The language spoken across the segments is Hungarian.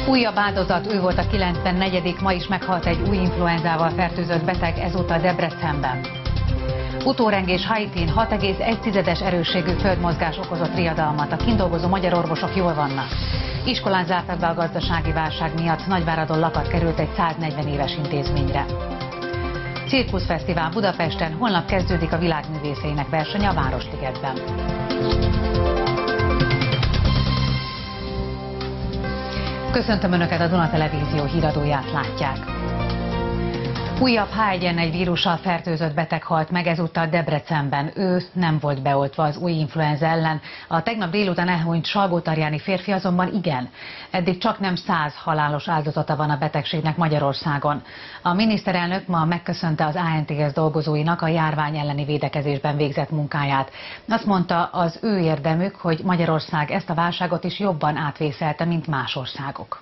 Újabb áldozat, ő volt a 94. Ma is meghalt egy új influenzával fertőzött beteg, ezúttal Debrecenben. Utórengés Haitin 6,1-es erősségű földmozgás okozott riadalmat. A kint dolgozó magyar orvosok jól vannak. Iskolán zártak be a gazdasági válság miatt. Nagyváradon lakat került egy 140 éves intézményre. Cirkuszfesztivál Budapesten, holnap kezdődik a világművészeinek versenye a Városligetben. Köszöntöm Önöket, a Duna Televízió híradóját látják. Újabb H1N1 vírussal fertőzött beteg halt meg, ezúttal Debrecenben. Ő nem volt beoltva az új influenza ellen. A tegnap délután elhunyt salgótarjáni férfi azonban igen. Eddig csak nem 100 halálos áldozata van a betegségnek Magyarországon. A miniszterelnök ma megköszönte az ANTS dolgozóinak a járvány elleni védekezésben végzett munkáját. Azt mondta, az ő érdemük, hogy Magyarország ezt a válságot is jobban átvészelte, mint más országok.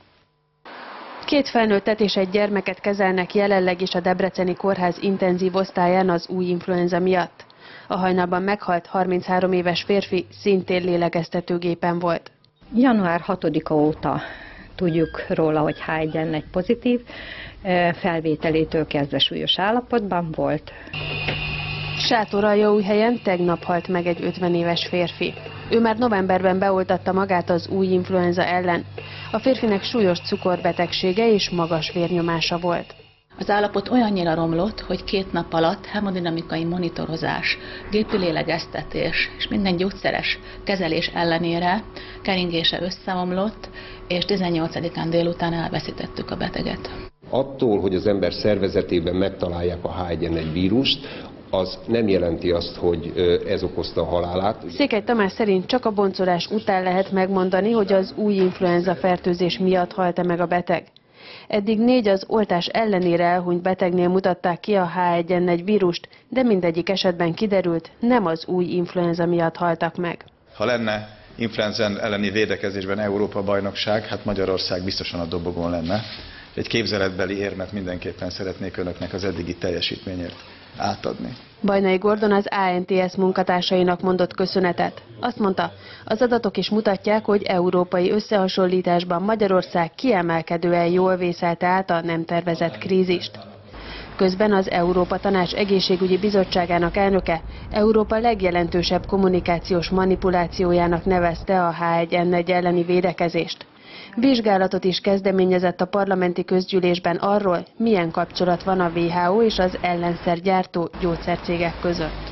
2 felnőttet és egy gyermeket kezelnek jelenleg is a Debreceni Kórház intenzív osztályán az új influenza miatt. A hajnalban meghalt 33 éves férfi szintén lélegeztetőgépen volt. Január 6-a óta tudjuk róla, hogy H1N1 pozitív, felvételétől kezdve súlyos állapotban volt. Sátoraljaújhelyen tegnap halt meg egy 50 éves férfi. Ő már novemberben beoltatta magát az új influenza ellen. A férfinek súlyos cukorbetegsége és magas vérnyomása volt. Az állapot olyannyira romlott, hogy 2 nap alatt hemodinamikai monitorozás, gépi lélegeztetés és minden gyógyszeres kezelés ellenére keringése összeomlott, és 18-án délután elveszítettük a beteget. Attól, hogy az ember szervezetében megtalálják a H1N1 vírust, az nem jelenti azt, hogy ez okozta a halálát. Székely Tamás szerint csak a boncolás után lehet megmondani, hogy az új influenza fertőzés miatt halt-e meg a beteg. Eddig 4 az oltás ellenére elhunyt betegnél mutatták ki a H1N1 vírust, de mindegyik esetben kiderült, nem az új influenza miatt haltak meg. Ha lenne influenza elleni védekezésben Európa-bajnokság, hát Magyarország biztosan a dobogón lenne. Egy képzeletbeli érmet mindenképpen szeretnék Önöknek az eddigi teljesítményért átadni. Bajnai Gordon az ANTS munkatársainak mondott köszönetet. Azt mondta, az adatok is mutatják, hogy európai összehasonlításban Magyarország kiemelkedően jól vészelte át a nem tervezett krízist. Közben az Európa Tanács Egészségügyi Bizottságának elnöke Európa legjelentősebb kommunikációs manipulációjának nevezte a H1N1 elleni védekezést. Vizsgálatot is kezdeményezett a parlamenti közgyűlésben arról, milyen kapcsolat van a WHO és az ellenszergyártó gyógyszercégek között.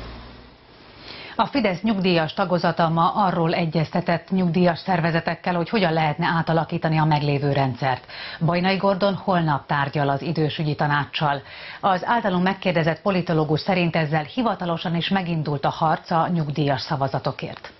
A Fidesz nyugdíjas tagozata ma arról egyeztetett nyugdíjas szervezetekkel, hogy hogyan lehetne átalakítani a meglévő rendszert. Bajnai Gordon holnap tárgyal az idősügyi tanáccsal. Az általunk megkérdezett politológus szerint ezzel hivatalosan is megindult a harc a nyugdíjas szavazatokért.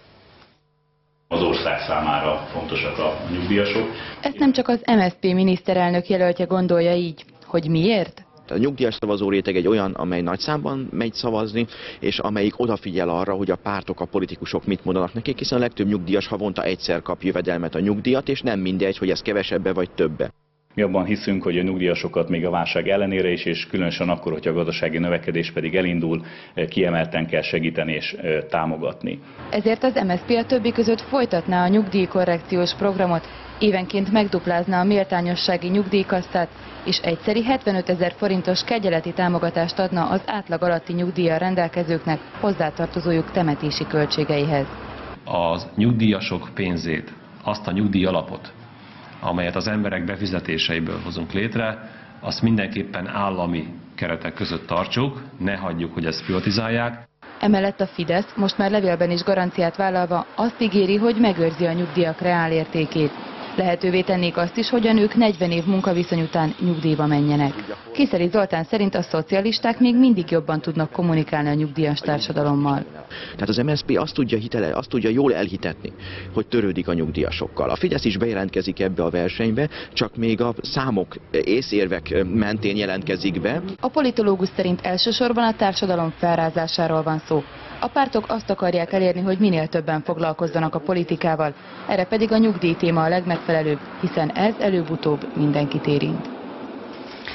Az ország számára fontosak a nyugdíjasok. Ezt nem csak az MSZP miniszterelnök jelöltje gondolja így. Hogy miért? A nyugdíjas szavazó réteg egy olyan, amely nagy számban megy szavazni, és amelyik odafigyel arra, hogy a pártok, a politikusok mit mondanak nekik, hiszen a legtöbb nyugdíjas havonta egyszer kap jövedelmet a nyugdíjat, és nem mindegy, hogy ez kevesebbe vagy többe. Mi abban hiszünk, hogy a nyugdíjasokat még a válság ellenére is, és különösen akkor, hogyha a gazdasági növekedés pedig elindul, kiemelten kell segíteni és támogatni. Ezért az MSZP a többi között folytatná a nyugdíjkorrekciós programot, évenként megduplázná a méltányossági nyugdíjkasztát, és egyszeri 75 000 forintos kegyeleti támogatást adna az átlag alatti nyugdíjjal rendelkezőknek hozzátartozójuk temetési költségeihez. Az nyugdíjasok pénzét, azt a nyugdíjalapot, amelyet az emberek befizetéseiből hozunk létre, azt mindenképpen állami keretek között tartsuk, ne hagyjuk, hogy ezt privatizálják. Emellett a Fidesz most már levélben is garanciát vállalva azt ígéri, hogy megőrzi a nyugdíjak reálértékét. Lehetővé tennék azt is, hogy a nők 40 év munkaviszony után nyugdíjba menjenek. Kiszeli Zoltán szerint a szocialisták még mindig jobban tudnak kommunikálni a nyugdíjas társadalommal. Tehát az MSZP azt tudja jól elhitetni, hogy törődik a nyugdíjasokkal. A Fidesz is bejelentkezik ebbe a versenybe, csak még a számok, észérvek mentén jelentkezik be. A politológus szerint elsősorban a társadalom felrázásáról van szó. A pártok azt akarják elérni, hogy minél többen foglalkozzanak a politikával, erre pedig a nyugdíj téma a legmegfelelőbb, hiszen ez előbb-utóbb mindenkit érint.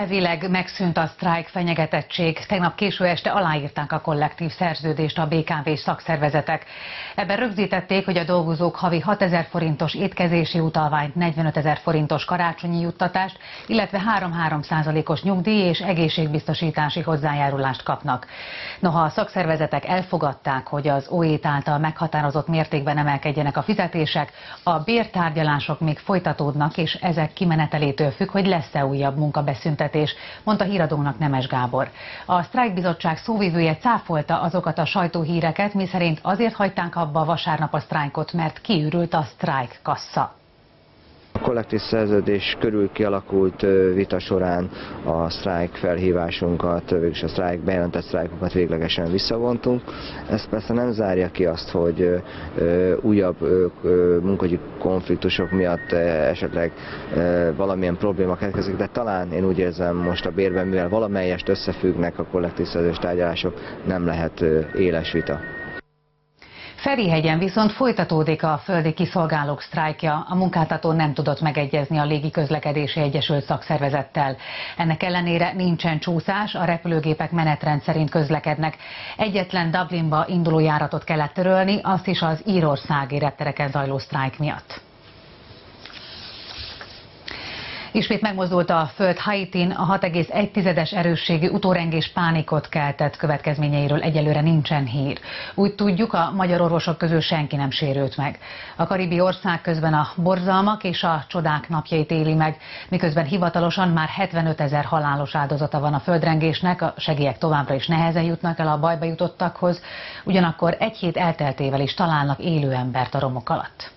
Elvileg megszűnt a sztrájk fenyegetettség. Tegnap késő este aláírták a kollektív szerződést a BKV-s szakszervezetek. Ebben rögzítették, hogy a dolgozók havi 6000 forintos étkezési utalványt, 45 000 forintos karácsonyi juttatást, illetve 3-3%-os nyugdíj és egészségbiztosítási hozzájárulást kapnak. Noha a szakszervezetek elfogadták, hogy az OÉT által meghatározott mértékben emelkedjenek a fizetések, a bértárgyalások még folytatódnak, és ezek kimenetelétől függ, hogy lesz-e újabb munkabeszüntetés, mondta híradónak Nemes Gábor. A sztrájkbizottság szóvivője cáfolta azokat a sajtóhíreket, miszerint azért hagyták abba vasárnap a sztrájkot, mert kiürült a sztrájkkassa. A kollektív szerződés körül kialakult vita során a sztrájk felhívásunkat, végülis a bejelentett sztrájkokat véglegesen visszavontunk. Ez persze nem zárja ki azt, hogy újabb munkahogyi konfliktusok miatt esetleg valamilyen probléma keletkezik, de talán én úgy érzem most a bérben, mivel valamelyest összefüggnek a kollektív szerződés tárgyalások, nem lehet éles vita. Ferihegyen viszont folytatódik a földi kiszolgálók sztrájkja. A munkáltató nem tudott megegyezni a Légiközlekedési Egyesült Szakszervezettel. Ennek ellenére nincsen csúszás, a repülőgépek menetrend szerint közlekednek. Egyetlen Dublinba induló járatot kellett törölni, azt is az írországi reptereken zajló sztrájk miatt. Ismét megmozdult a föld Haitin, a 6,1-es erősségű utórengés pánikot keltett, következményeiről egyelőre nincsen hír. Úgy tudjuk, a magyar orvosok közül senki nem sérült meg. A karibi ország közben a borzalmak és a csodák napjait éli meg, miközben hivatalosan már 75 000 halálos áldozata van a földrengésnek, a segélyek továbbra is nehezen jutnak el a bajba jutottakhoz, ugyanakkor egy hét elteltével is találnak élő embert a romok alatt.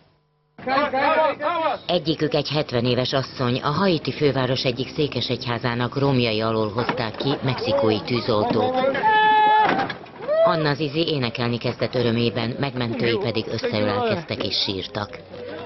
Egyikük egy 70 éves asszony, a haiti főváros egyik székesegyházának romjai alól hozták ki mexikói tűzoltók. Anna Zizi énekelni kezdett örömében, megmentői pedig összeölelkeztek és sírtak.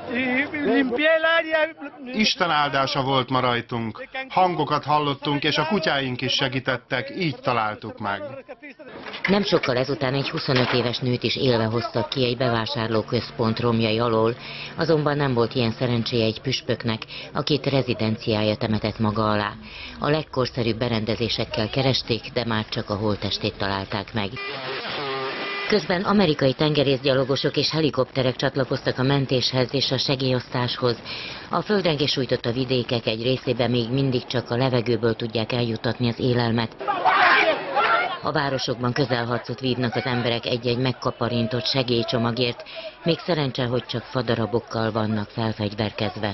Isten áldása volt ma rajtunk. Hangokat hallottunk, és a kutyáink is segítettek, így találtuk meg. Nem sokkal ezután egy 25 éves nőt is élve hoztak ki egy bevásárlóközpont romjai alól, azonban nem volt ilyen szerencséje egy püspöknek, akit rezidenciája temetett maga alá. A legkorszerűbb berendezésekkel keresték, de már csak a holttestét találták meg. Közben amerikai tengerészgyalogosok és helikopterek csatlakoztak a mentéshez és a segélyosztáshoz. A földrengés sújtotta vidékek egy részében még mindig csak a levegőből tudják eljuttatni az élelmet. A városokban közelharcot vívnak az emberek egy-egy megkaparintott segélycsomagért, még szerencse, hogy csak fadarabokkal vannak felfegyverkezve.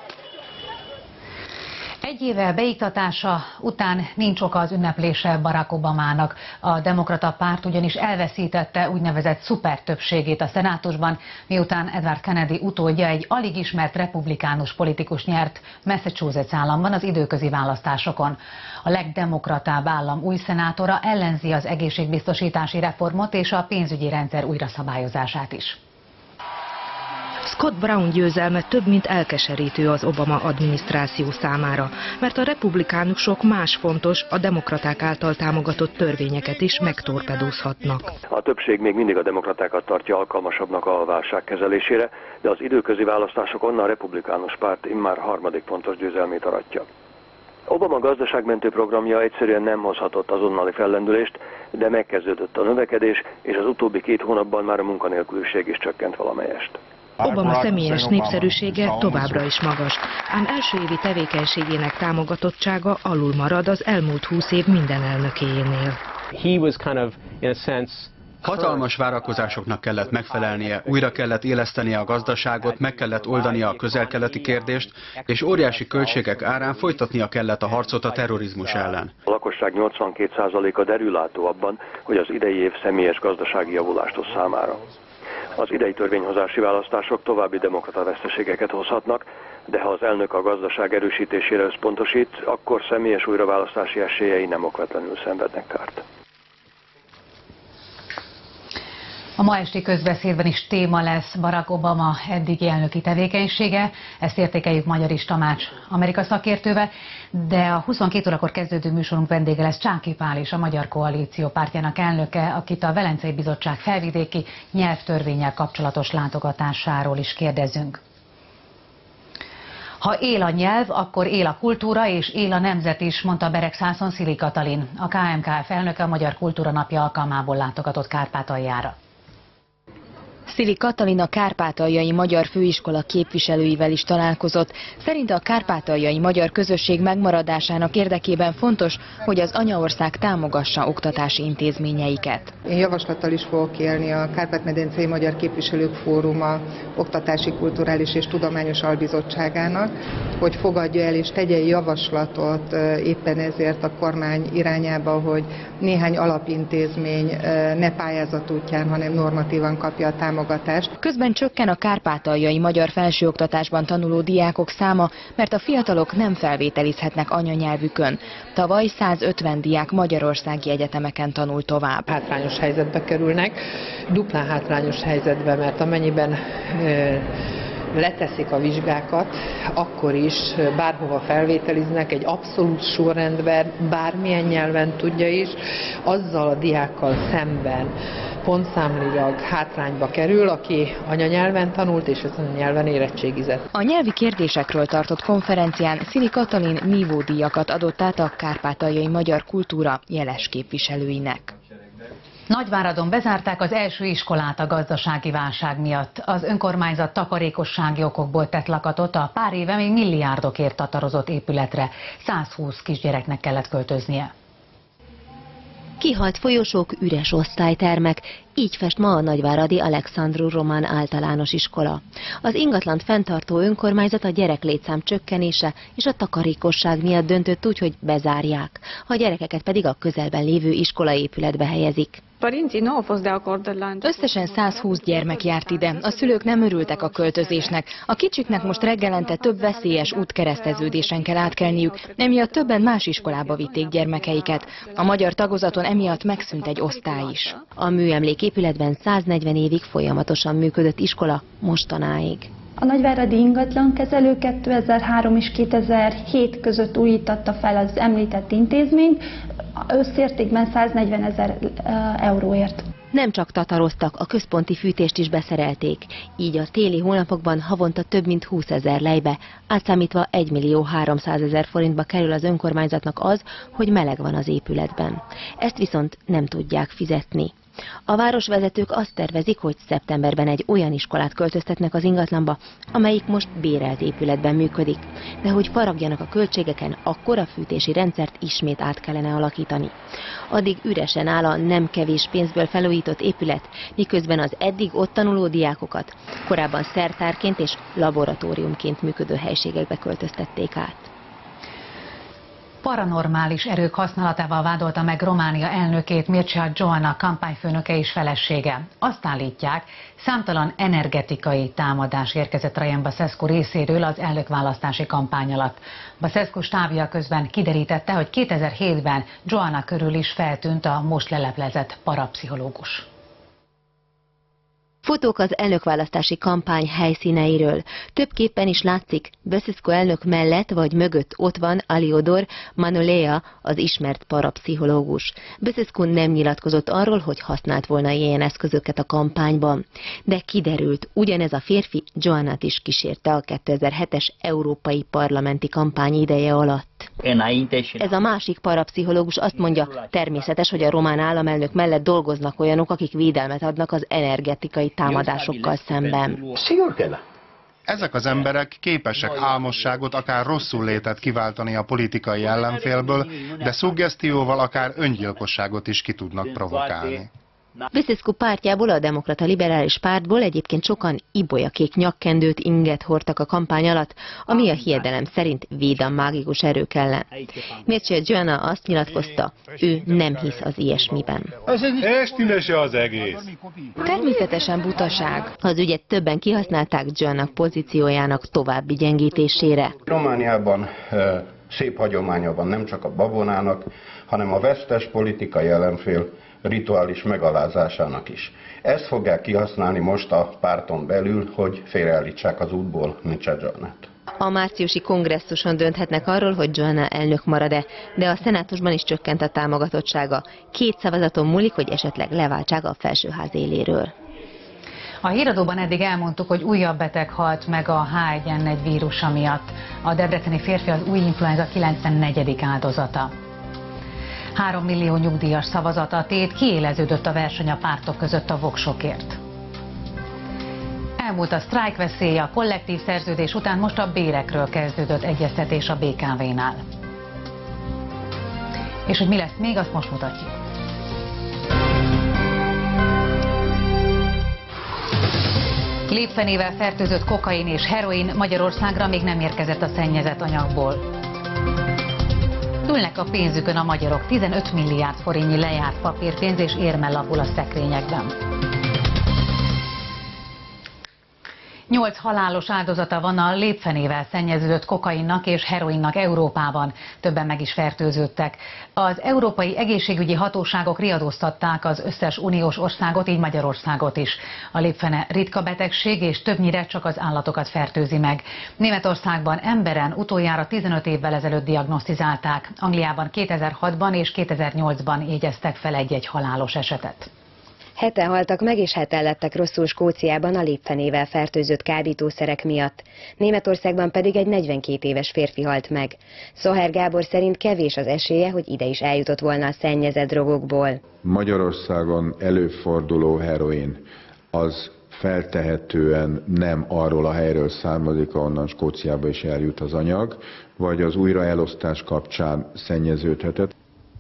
Egy évvel beiktatása után nincs oka az ünneplésre Barack Obamának. A demokrata párt ugyanis elveszítette úgynevezett szupertöbbségét a szenátusban, miután Edward Kennedy utódja, egy alig ismert republikánus politikus nyert Massachusetts államban az időközi választásokon. A legdemokratább állam új szenátora ellenzi az egészségbiztosítási reformot és a pénzügyi rendszer újraszabályozását is. Scott Brown győzelme több mint elkeserítő az Obama adminisztráció számára, mert a republikánusok más fontos, a demokraták által támogatott törvényeket is megtorpedózhatnak. A többség még mindig a demokratákat tartja alkalmasabbnak a válság kezelésére, de az időközi választásokon a republikánus párt immár harmadik fontos győzelmét aratja. Obama gazdaságmentő programja egyszerűen nem hozhatott azonnali fellendülést, de megkezdődött a növekedés, és az utóbbi 2 hónapban már a munkanélküliség is csökkent valamelyest. Obama személyes népszerűsége továbbra is magas, ám első évi tevékenységének támogatottsága alul marad az elmúlt 20 év minden elnökéjénél. Hatalmas várakozásoknak kellett megfelelnie, újra kellett élesztenie a gazdaságot, meg kellett oldania a közel-keleti kérdést, és óriási költségek árán folytatnia kellett a harcot a terrorizmus ellen. A lakosság 82%-a derülátó abban, hogy az idei év személyes gazdasági javulást hoz számára. Az idei törvényhozási választások további demokrata veszteségeket hozhatnak, de ha az elnök a gazdaság erősítésére összpontosít, akkor személyes újraválasztási esélyei nem okvetlenül szenvednek kárt. A ma esti közbeszédben is téma lesz Barack Obama eddigi elnöki tevékenysége, ezt értékeljük Magyarics Tamács Amerika szakértővel, de a 22 órakor kezdődő műsorunk vendége lesz Csáky Pál és a Magyar Koalíció pártjának elnöke, akit a Velencei Bizottság felvidéki nyelvtörvénnyel kapcsolatos látogatásáról is kérdezünk. Ha él a nyelv, akkor él a kultúra és él a nemzet is, mondta Beregszászon Szili Katalin. A KMKF elnöke a Magyar Kultúra Napja alkalmából látogatott Kárpátaljára. Szili Katalin a Kárpátaljai Magyar Főiskola képviselőivel is találkozott. Szerinte a kárpátaljai magyar közösség megmaradásának érdekében fontos, hogy az anyaország támogassa oktatási intézményeiket. Én javaslattal is fogok élni a Kárpát-medencei Magyar Képviselők Fóruma Oktatási, Kulturális és Tudományos Albizottságának, hogy fogadja el és tegye javaslatot éppen ezért a kormány irányába, hogy néhány alapintézmény ne pályázat útján, hanem normatívan kapja a támogatást. Közben csökken a kárpátaljai magyar felsőoktatásban tanuló diákok száma, mert a fiatalok nem felvételizhetnek anyanyelvükön. Tavaly 150 diák magyarországi egyetemeken tanul tovább. Hátrányos helyzetbe kerülnek, duplán hátrányos helyzetbe, mert amennyiben leteszik a vizsgákat, akkor is bárhova felvételiznek egy abszolút sorrendben, bármilyen nyelven tudja is, azzal a diákkal szemben pontszámlilag hátrányba kerül, aki anyanyelven tanult és ezen a nyelven érettségizett. A nyelvi kérdésekről tartott konferencián Szili Katalin nívódíjakat adott át a kárpátaljai magyar kultúra jeles képviselőinek. Nagyváradon bezárták az első iskolát a gazdasági válság miatt. Az önkormányzat takarékossági okokból tett lakatot a pár éve még milliárdokért tatarozott épületre. 120 kisgyereknek kellett költöznie. Kihalt folyosók, üres osztálytermek, így fest ma a nagyváradi Alexandru Roman általános iskola. Az ingatlant fenntartó önkormányzat a gyereklétszám csökkenése és a takarékosság miatt döntött úgy, hogy bezárják, a gyerekeket pedig a közelben lévő iskolaépületbe helyezik. Összesen 120 gyermek járt ide. A szülők nem örültek a költözésnek. A kicsiknek most reggelente több veszélyes útkereszteződésen kell átkelniük, emiatt többen más iskolába vitték gyermekeiket. A magyar tagozaton emiatt megszűnt egy osztály is. A műemléképületben 140 évig folyamatosan működött iskola mostanáig. A nagyváradi ingatlankezelő 2003 és 2007 között újítatta fel az említett intézményt, összértékben 140 000 euróért. Nem csak tataroztak, a központi fűtést is beszerelték. Így a téli hónapokban havonta több mint 20 000 lejbe, átszámítva 1 300 000 forintba kerül az önkormányzatnak az, hogy meleg van az épületben. Ezt viszont nem tudják fizetni. A városvezetők azt tervezik, hogy szeptemberben egy olyan iskolát költöztetnek az ingatlanba, amelyik most bérelt épületben működik. De hogy faragjanak a költségeken, akkor a fűtési rendszert ismét át kellene alakítani. Addig üresen áll a nem kevés pénzből felújított épület, miközben az eddig ott tanuló diákokat korábban szertárként és laboratóriumként működő helységekbe költöztették át. Paranormális erők használatával vádolta meg Románia elnökét Mircea Joana kampányfőnöke és felesége. Azt állítják, számtalan energetikai támadás érkezett Traian Băsescu részéről az elnökválasztási kampány alatt. Băsescu stábja közben kiderítette, hogy 2007-ben Joana körül is feltűnt a most leleplezett parapszichológus. Fotók az elnökválasztási kampány helyszíneiről. Több képen is látszik, Băsescu elnök mellett vagy mögött ott van Aliodor Manolea, az ismert parapszichológus. Băsescu nem nyilatkozott arról, hogy használt volna ilyen eszközöket a kampányban. De kiderült, ugyanez a férfi Joanát is kísérte a 2007-es európai parlamenti kampány ideje alatt. Ez a másik parapszichológus azt mondja, természetes, hogy a román államelnök mellett dolgoznak olyanok, akik védelmet adnak az energetikai támadásokkal szemben. Ezek az emberek képesek álmosságot, akár rosszul létet kiváltani a politikai ellenfélből, de szuggesztióval akár öngyilkosságot is ki tudnak provokálni. Băsescu pártjából, a Demokrata Liberális Pártból egyébként sokan ibolyakék nyakkendőt, inget hordtak a kampány alatt, ami a hiedelem szerint véd a mágikus erők ellen. Mircea Joana azt nyilatkozta, ő nem hisz az ilyesmiben. Estülese az egész. Természetesen butaság. Az ügyet többen kihasználták Joana pozíciójának további gyengítésére. Romániában szép hagyománya van nem csak a babonának, hanem a vesztes politikai ellenfél rituális megalázásának is. Ezt fogják kihasználni most a párton belül, hogy félreállítsák az útból Mircea Joanát. A márciusi kongresszuson dönthetnek arról, hogy Joana elnök marad-e, de a szenátusban is csökkent a támogatottsága. 2 szavazaton múlik, hogy esetleg leváltsák a felsőház éléről. A híradóban eddig elmondtuk, hogy újabb beteg halt meg a H1N1 vírusa miatt. A debreceni férfi az új influenza 94. áldozata. 3 millió nyugdíjas szavazata tét, kiéleződött a verseny a pártok között a voksokért. Elmúlt a sztrájk veszélye, a kollektív szerződés után most a bérekről kezdődött egyeztetés a BKV-nál. És hogy mi lesz még, azt most mutatjuk. Lépfenével fertőzött kokain és heroin Magyarországra még nem érkezett a szennyezett anyagból. Ülnek a pénzükön a magyarok, 15 milliárd forintnyi lejárt papírpénz és érme lapul a szekrényekben. 8 halálos áldozata van a lépfenével szennyeződött kokainnak és heroinnak Európában. Többen meg is fertőződtek. Az európai egészségügyi hatóságok riadóztatták az összes uniós országot, így Magyarországot is. A lépfene ritka betegség, és többnyire csak az állatokat fertőzi meg. Németországban emberen utoljára 15 évvel ezelőtt diagnosztizálták. Angliában 2006-ban és 2008-ban jegyeztek fel egy-egy halálos esetet. 7-en haltak meg és 7-en lettek rosszul Skóciában a lépfenével fertőzött kábítószerek miatt. Németországban pedig egy 42 éves férfi halt meg. Szoher Gábor szerint kevés az esélye, hogy ide is eljutott volna a szennyezett drogokból. Magyarországon előforduló heroin az feltehetően nem arról a helyről származik, ahonnan Skóciába is eljut az anyag, vagy az újraelosztás kapcsán szennyeződhetett.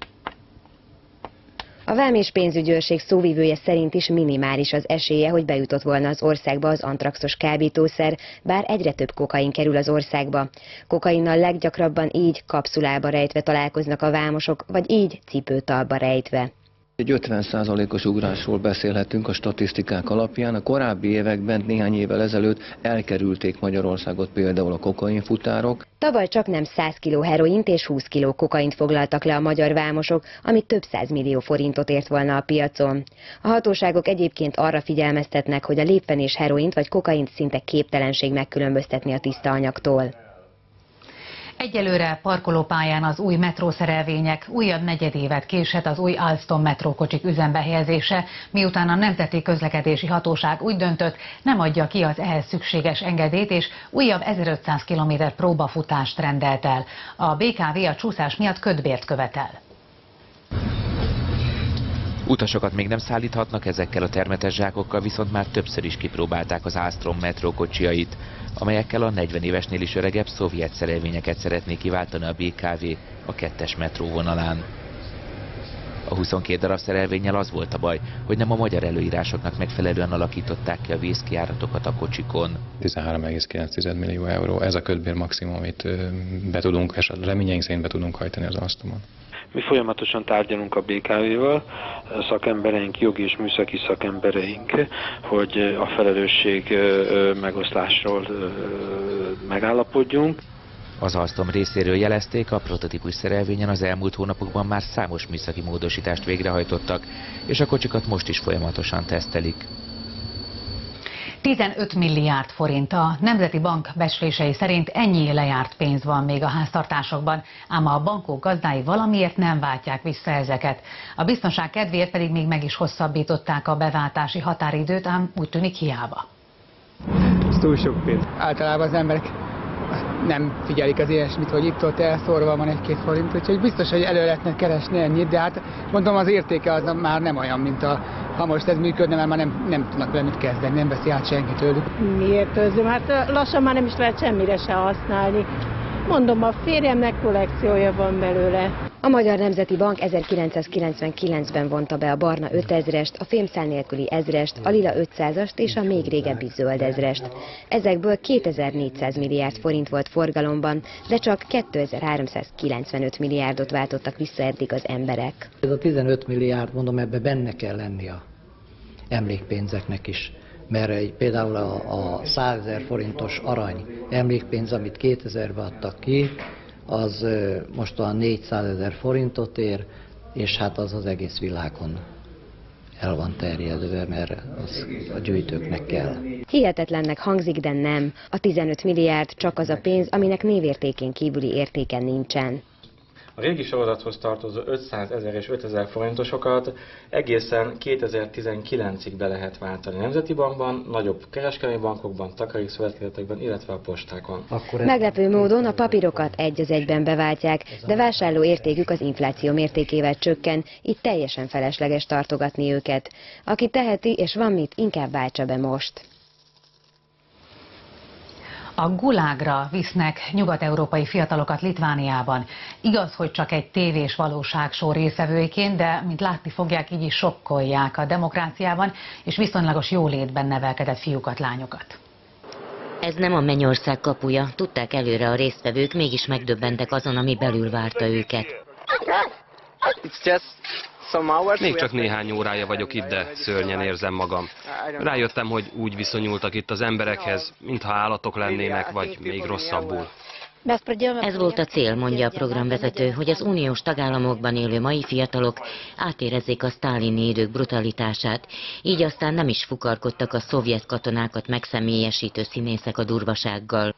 A Vám és pénzügyőrség szóvivője szerint is minimális az esélye, hogy bejutott volna az országba az antraxos kábítószer, bár egyre több kokain kerül az országba. Kokainnal leggyakrabban így kapszulába rejtve találkoznak a vámosok, vagy így cipőtalba rejtve. Egy 50%-os ugrásról beszélhetünk a statisztikák alapján. A korábbi években, néhány évvel ezelőtt elkerülték Magyarországot például a kokainfutárok. Tavaly csak nem 100 kg heroint és 20 kg kokaint foglaltak le a magyar vámosok, amit több 100 millió forintot ért volna a piacon. A hatóságok egyébként arra figyelmeztetnek, hogy a lépfenés heroint vagy kokaint szinte képtelenség megkülönböztetni a tiszta anyagtól. Egyelőre parkolópályán az új metrószerelvények, újabb negyedévet késett az új Alstom metrókocsik üzembe helyezése, miután a Nemzeti Közlekedési Hatóság úgy döntött, nem adja ki az ehhez szükséges engedélyt, és újabb 1500 km próbafutást rendelt el. A BKV a csúszás miatt kötbért követel. Utasokat még nem szállíthatnak ezekkel a termetes zsákokkal, viszont már többször is kipróbálták az Alstom metrókocsiait, amelyekkel a 40 évesnél is öregebb szovjet szerelvényeket szeretné kiváltani a BKV a 2-es metróvonalán. A 22 darab szerelvénnyel az volt a baj, hogy nem a magyar előírásoknak megfelelően alakították ki a vészkijáratokat a kocsikon. 13,9 millió euró, ez a kötbér maximum, amit be tudunk, és reményeink szerint be tudunk hajtani az Alstomon. Mi folyamatosan tárgyalunk a BKV-val, szakembereink, jogi és műszaki szakembereink, hogy a felelősség megoszlásról megállapodjunk. Az Alstom részéről jelezték, a prototípus szerelvényen az elmúlt hónapokban már számos műszaki módosítást végrehajtottak, és a kocsikat most is folyamatosan tesztelik. 15 milliárd forint. A Nemzeti Bank becslései szerint ennyi lejárt pénz van még a háztartásokban, ám a bankok gazdái valamiért nem váltják vissza ezeket. A biztonság kedvéért pedig még meg is hosszabbították a beváltási határidőt, ám úgy tűnik hiába. Ez túl sok pénz. Általában az emberek nem figyelik az ilyesmit, hogy itt-ott elszórva van 1-2 forint, úgyhogy biztos, hogy elő lehetne keresni ennyit, de hát mondom, az értéke az már nem olyan, mint ha most ez működne, mert már nem tudnak vele mit kezdeni, nem veszi át senki tőlük. Miért őzöm? Hát lassan már nem is lehet semmire se használni. Mondom, a férjemnek kollekciója van belőle. A Magyar Nemzeti Bank 1999-ben vonta be a barna 5000-est, a fémszál nélküli 1000-est, a lila 500-ast és a még régebbi zöld 1000-est. Ezekből 2400 milliárd forint volt forgalomban, de csak 2395 milliárdot váltottak vissza eddig az emberek. Ez a 15 milliárd, mondom, ebbe benne kell lenni a emlékpénzeknek is. Mert például a 100 000 forintos arany emlékpénz, amit 2000-ben adtak ki, az most olyan 400 000 forintot ér, és hát az az egész világon el van terjedve, mert az a gyűjtőknek kell. Hihetetlennek hangzik, de nem. A 15 milliárd csak az a pénz, aminek névértékén kívüli értéke nincsen. A régi sorozathoz tartozó 500 000 és 5000 forintosokat egészen 2019-ig be lehet váltani a Nemzeti Bankban, nagyobb kereskedelmi bankokban, takarékszövetkezetekben, illetve a postákon. Meglepő módon a papírokat egy az egyben beváltják, de vásárló értékük az infláció mértékével csökken, itt teljesen felesleges tartogatni őket. Aki teheti és van mit, inkább váltsa be most. A gulágra visznek nyugat-európai fiatalokat Litvániában. Igaz, hogy csak egy tévés valóságshow részevőiként, de mint látni fogják, így is sokkolják a demokráciában és viszonylagos jólétben nevelkedett fiúkat, lányokat. Ez nem a mennyország kapuja, tudták előre a résztvevők, mégis megdöbbentek azon, ami belül várta őket. Még csak néhány órája vagyok itt, de szörnyen érzem magam. Rájöttem, hogy úgy viszonyultak itt az emberekhez, mintha állatok lennének, vagy még rosszabbul. Ez volt a cél, mondja a programvezető, hogy az uniós tagállamokban élő mai fiatalok átérezzék a sztálini idők brutalitását, így aztán nem is fukarkodtak a szovjet katonákat megszemélyesítő színészek a durvasággal.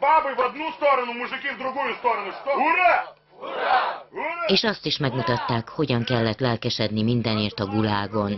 És azt is megmutatták, hogyan kellett lelkesedni mindenért a gulágon.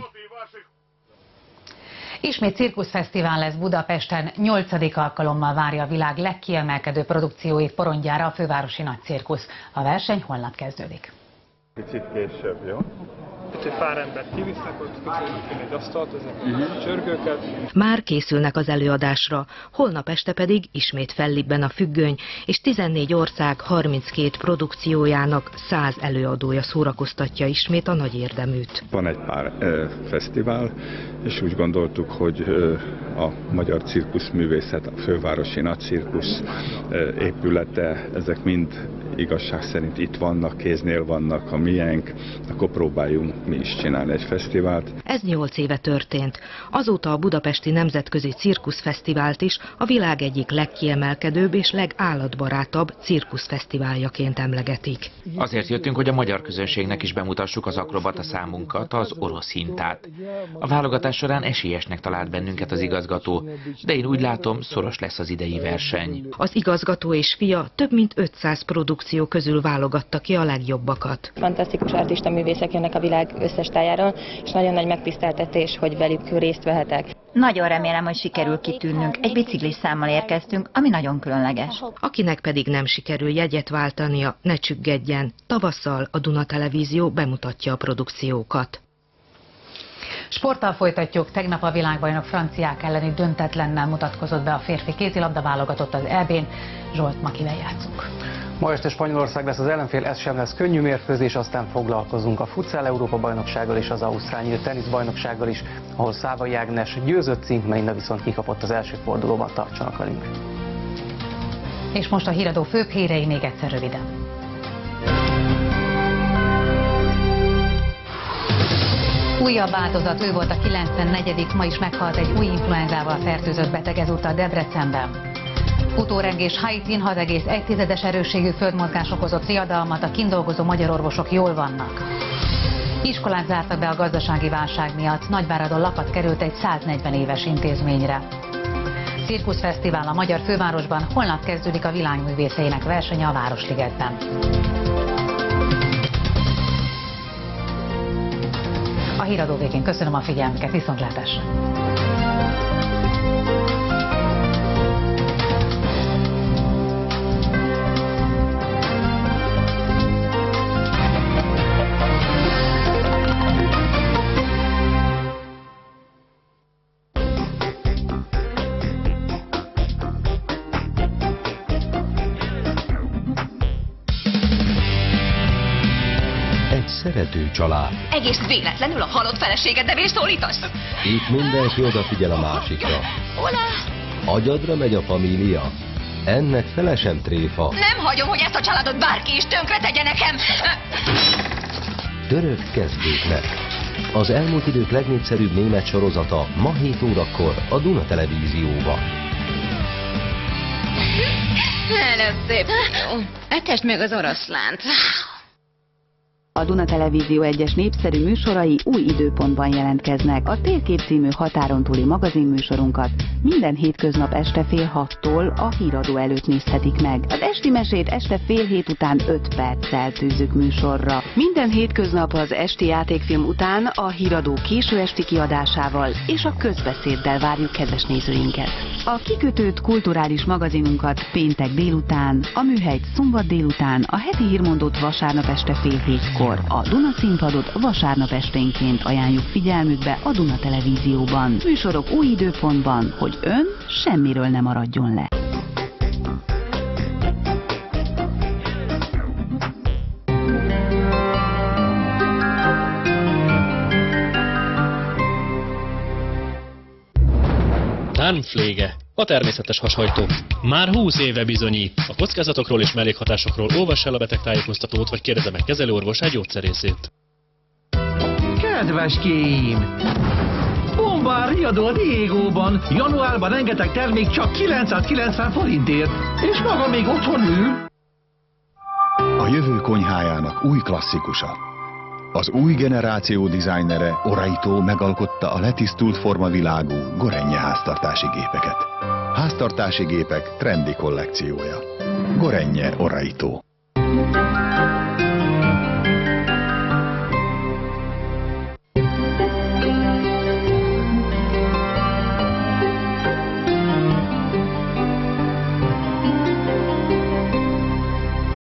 Ismét cirkuszfesztivál lesz Budapesten, 8. alkalommal várja a világ legkiemelkedő produkcióit porondjára a fővárosi nagycirkusz. A verseny holnap kezdődik. Picit később, jó? Egy pár embert kivisznek, ott köszönjük egy asztalt, ezek csörgőket. Már készülnek az előadásra, holnap este pedig ismét fellibben a függöny, és 14 ország 32 produkciójának 100 előadója szórakoztatja ismét a nagy érdeműt. Van egy pár fesztivál, és úgy gondoltuk, hogy a magyar cirkuszművészet, a fővárosi nagycirkusz épülete, ezek mind igazság szerint itt vannak, kéznél vannak, a miénk, akkor próbáljunk mi is csinálni egy fesztivált. Ez 8 éve történt. Azóta a Budapesti Nemzetközi Cirkuszfesztivált is a világ egyik legkiemelkedőbb és legállatbarátabb cirkuszfesztiváljaként emlegetik. Azért jöttünk, hogy a magyar közönségnek is bemutassuk az akrobata számunkat, az orosz hintát. A válogatás során esélyesnek talált bennünket az igazgató, de én úgy látom, szoros lesz az idei verseny. Az igazgató és fia több mint 500 produkció közül válogatta ki a legjobbakat. Fantasztikus artista művészek jönnek a világ összes tájáról, és nagyon nagy megtiszteltetés, hogy velük részt vehetek. Nagyon remélem, hogy sikerül kitűnnünk. Egy biciklis számmal érkeztünk, ami nagyon különleges. Akinek pedig nem sikerül jegyet váltania, ne csüggedjen. Tavasszal a Duna Televízió bemutatja a produkciókat. Sporttal folytatjuk. Tegnap a világbajnok franciák elleni döntetlennel mutatkozott be a férfi kézilabda válogatott az EB-n. Zsolt Makivel játszunk. Ma este Spanyolország lesz az ellenfél, ez sem lesz könnyű mérkőzés, aztán foglalkozunk a futsal Európa-bajnoksággal és az ausztrál nyílt teniszbajnoksággal is, ahol Szávai Ágnes győzött, Cinkmeina viszont kikapott az első fordulóban. Tartsanak velünk! És most a híradó főbb hírei még egyszer röviden. Újabb áldozat, ő volt a 94. Ma is meghalt egy új influenzával fertőzött beteg, ezúttal Debrecenben. Utórengés Haitin 6,1-es erősségű földmozgás okozott riadalmat, a kint dolgozó magyar orvosok jól vannak. Iskolát zártak be a gazdasági válság miatt, Nagyváradon lakat került egy 140 éves intézményre. Cirkuszfesztivál a magyar fővárosban, holnap kezdődik a világművészeinek versenye a Városligetben. A híradó végén köszönöm a figyelmüket, viszontlátásra! Szerető család. Egész véletlenül a halott feleséged nevén szólítasz? Itt mindenki odafigyel a másikra. Agyadra megy a família. Ennek fele sem tréfa. Nem hagyom, hogy ezt a családot bárki is tönkre tegye nekem. Török kezdőknek. Az elmúlt idők legnépszerűbb német sorozata ma 7 órakor a Duna Televízióban. Előbb szép. Etesd meg az oroszlánt. A Duna Televízió egyes népszerű műsorai új időpontban jelentkeznek. A Térkép című határon túli magazinműsorunkat minden hétköznap este 5:30-tól a híradó előtt nézhetik meg. Az esti mesét este 6:30 után 5 perccel tűzzük műsorra. Minden hétköznap az esti játékfilm után a híradó késő esti kiadásával és a közbeszéddel várjuk kedves nézőinket. A Kikötőt kulturális magazinunkat péntek délután, a Műhelyt szombat délután, a heti hírmondót vasárnap este 6:30-kor, a Duna színpadot vasárnap esténként ajánljuk figyelmükbe a Duna Televízióban. Műsorok új időpontban, hogy ön semmiről ne maradjon le. Darmpflege, a természetes hashajtó. Már 20 éve bizonyít. A kockázatokról és mellékhatásokról olvass el a betegtájékoztatót, vagy kérdezze meg kezelőorvosát, gyógyszerészét. Kedveském! Bombár riadó a Diegóban. Januárban rengeteg termék csak 990 forintért. És maga még otthon ül. A jövő konyhájának új klasszikusa. Az új generáció dizájnere Oraito megalkotta a letisztult formavilágú Gorenje háztartási gépeket. Háztartási gépek trendi kollekciója. Gorenje Oraito.